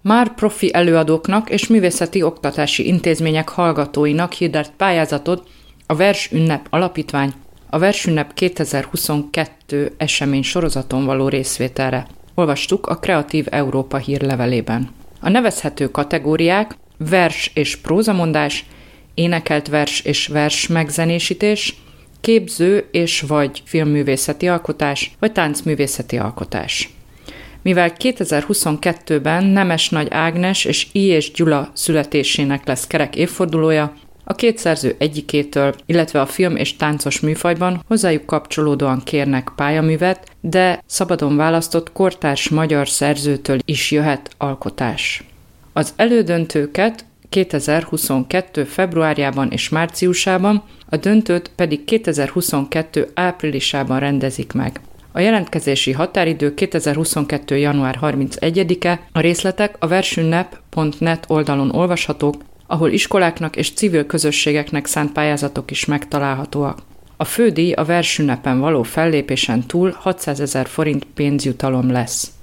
Már profi előadóknak és művészeti oktatási intézmények hallgatóinak hirdett pályázatot a Versünnep Alapítvány a Versünnep 2022 esemény sorozaton való részvételre. Olvastuk a Kreatív Európa hírlevelében. A nevezhető kategóriák vers és prózamondás, énekelt vers és vers megzenésítés, képző és vagy filmművészeti alkotás, vagy táncművészeti alkotás. Mivel 2022-ben Nemes Nagy Ágnes és I. Gyula születésének lesz kerek évfordulója, a két szerző egyikétől, illetve a film és táncos műfajban hozzájuk kapcsolódóan kérnek pályaművet, de szabadon választott kortárs magyar szerzőtől is jöhet alkotás. Az elődöntőket 2022. februárjában és márciusában, a döntőt pedig 2022. áprilisában rendezik meg. A jelentkezési határidő 2022. január 31-e, a részletek a versünnep.net oldalon olvashatók, ahol iskoláknak és civil közösségeknek szánt pályázatok is megtalálhatóak. A fődíj a Versünnepen való fellépésen túl 600 000 forint pénzjutalom lesz.